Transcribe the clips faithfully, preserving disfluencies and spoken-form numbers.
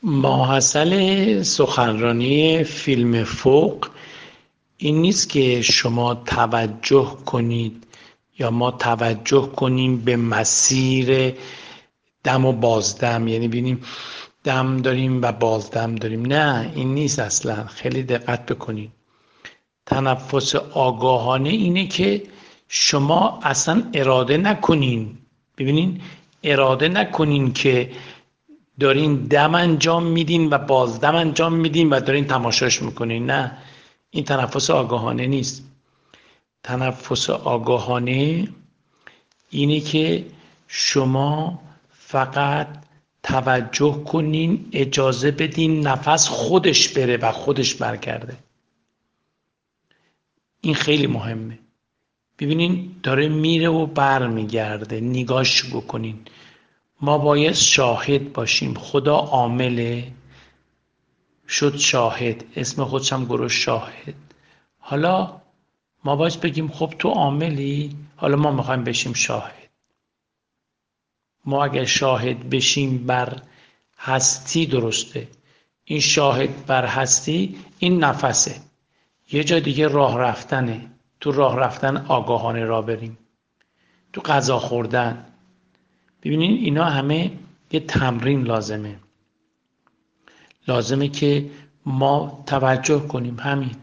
ماحصل سخنرانی فیلم فوق این نیست که شما توجه کنید یا ما توجه کنیم به مسیر دم و بازدم، یعنی ببینیم دم داریم و بازدم داریم. نه، این نیست اصلا. خیلی دقت بکنید. تنفس آگاهانه اینه که شما اصلا اراده نکنین. ببینین، اراده نکنین که دارین دم انجام میدین و بازدم انجام میدین و دارین تماشاش میکنین. نه، این تنفس آگاهانه نیست. تنفس آگاهانه اینه که شما فقط توجه کنین، اجازه بدین نفس خودش بره و خودش برگرده. این خیلی مهمه. ببینین داره میره و بر میگرده، نگاش بکنین. ما باید شاهد باشیم. خدا عامله، شد شاهد، اسم خودش هم گذاشت شاهد. حالا ما باید بگیم خب تو عاملی، حالا ما میخوایم بشیم شاهد. ما اگر شاهد بشیم بر هستی، درسته، این شاهد بر هستی این نفسه. یه جا دیگه راه رفتنه. تو راه رفتن آگاهانه راه بریم. تو غذا خوردن. ببینین اینا همه یه تمرین لازمه. لازمه که ما توجه کنیم. همین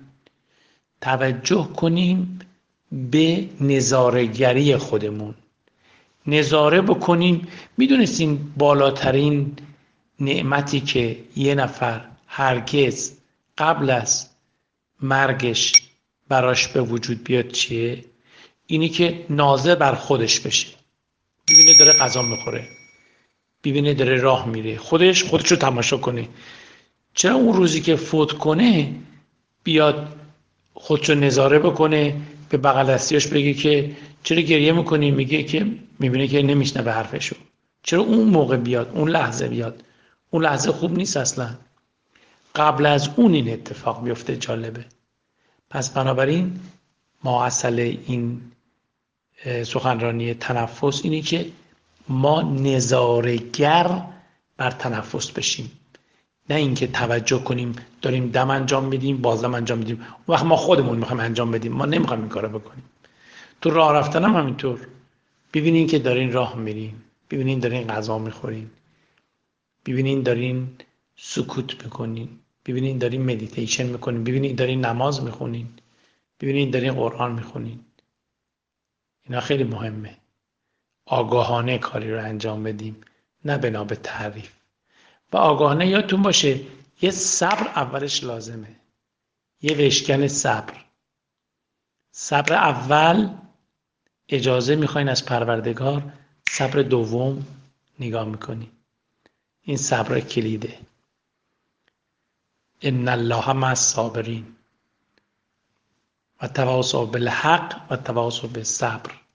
توجه کنیم به نظاره‌گری خودمون. نظاره بکنیم. میدونستین بالاترین نعمتی که یه نفر هرگز قبل از مرگش براش به وجود بیاد چیه؟ اینی که ناظر بر خودش بشه. ببینه داره غذا میخوره، ببینه داره راه میره، خودش خودشو تماشا کنه. چرا اون روزی که فوت کنه بیاد خودشو نظاره بکنه، به بغل دستیاش بگه که چرا گریه میکنی؟ میگه که میبینه که نمیشنوه حرفشو. چرا اون موقع بیاد، اون لحظه بیاد؟ اون لحظه خوب نیست اصلا. قبل از اون این اتفاق بیفته. جالبه. پس بنابراین ماحصل این سخنرانی تنفس اینه که ما نظاره‌گر بر تنفس بشیم، نه اینکه توجه کنیم داریم دم انجام میدیم بازدم انجام میدیم. اون وقت ما خودمون میخوایم انجام بدیم، ما نمیخوایم این کارو بکنیم. تو راه رفتن هم همینطور. ببینین که دارین راه میرین، ببینین دارین غذا میخورین، ببینین دارین سکوت میکنین، ببینین دارین مدیتیشن میکنین، ببینین دارین نماز میخونین، ببینین دارین قرآن میخونین. اینا خیلی مهمه. آگاهانه کاری رو انجام بدیم، نه بنا به تعریف. و آگاهانه یادتون باشه یه صبر اولش لازمه. یه وشکن صبر. صبر اول اجازه میخواین از پروردگار، صبر دوم نگاه میکنی. این صبر کلیده. ان الله مع الصابرین و تواصوا بالحق و تواصوا بالصبر.